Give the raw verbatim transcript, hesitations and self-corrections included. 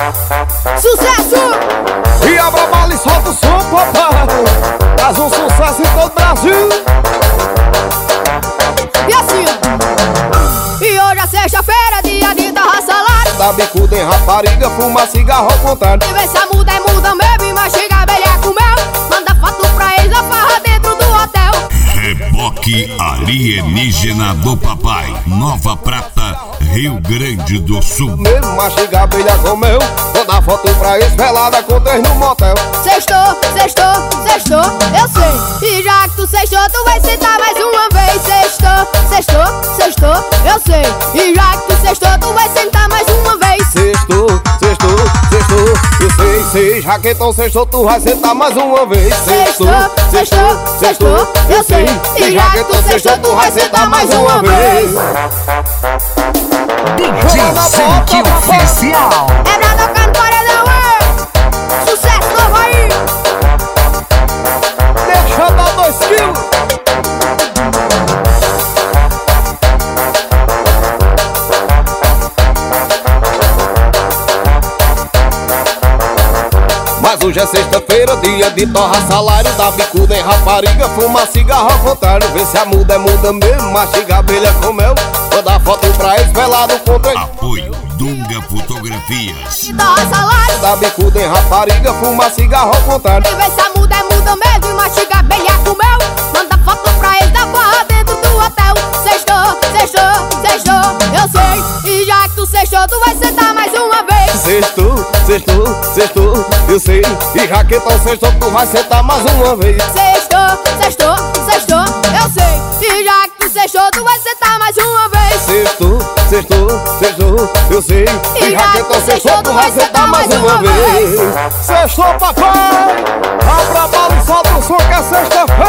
Sucesso! E abra a bala e solta o som, papai. Faz um sucesso em todo o Brasil. E assim, ó. E hoje é sexta-feira, dia de torrar salário. Dá bicuda em rapariga, fuma cigarro ao contrário. E vê se a muda é muda mesmo e mastiga a abelha com mel. Manda foto pra eles da farra dentro do hotel. Reboque alienígena do papai. Nova Prata, Rio Grande do Sul. Mesmo mastiga a abelha com mel. Manda foto pra eles velada com três no motel. Sextou, sextou, sextou, eu sei. E já que tu sextou, tu vai sentar mais uma vez. Sextou, sextou, sextou, eu sei. E já que tu sextou, tu vai sentar mais uma vez. Sextou, sextou, sextou, eu sei, sei. Já que então sextou, tu vai sentar mais uma vez. Sextou, sextou, sextou, eu sei. E já que tu sextou, tu vai sentar mais uma vez. D J Sanky Oficial. É pra tocar no paredão, é. Sucesso novo aí. Deixa eu dar dois quilos. Mas hoje é sexta-feira, dia de torrar salário. Dá bicuda em rapariga, fuma cigarro ao contrário. Vê se a muda é muda mesmo, mastiga a abelha com mel. Manda foto pra eles velado com três. Apoio Dunga Fotografias. E torra salário. Dá bicuda em rapariga, fuma cigarro ao contrário. E vê se a muda é muda mesmo e mastiga a abelha com mel. Manda foto pra eles da farra dentro do hotel. Sextou, sextou, sextou, eu sei. E já que tu sextou, tu vai sentar mais uma vez. Sextou, sextou, sextou, eu sei. E já que então sextou, tu vai sentar mais uma vez. Sextou, sextou, sextou, eu sei. E já que tu sextou, tu vai sentar mais uma vez. Sextou, sextou, sextou, eu sei. E já que então sextou, tu vai sentar mais uma vez. Sextou, papai. Abra a bala e solta o som que é sexta-feira.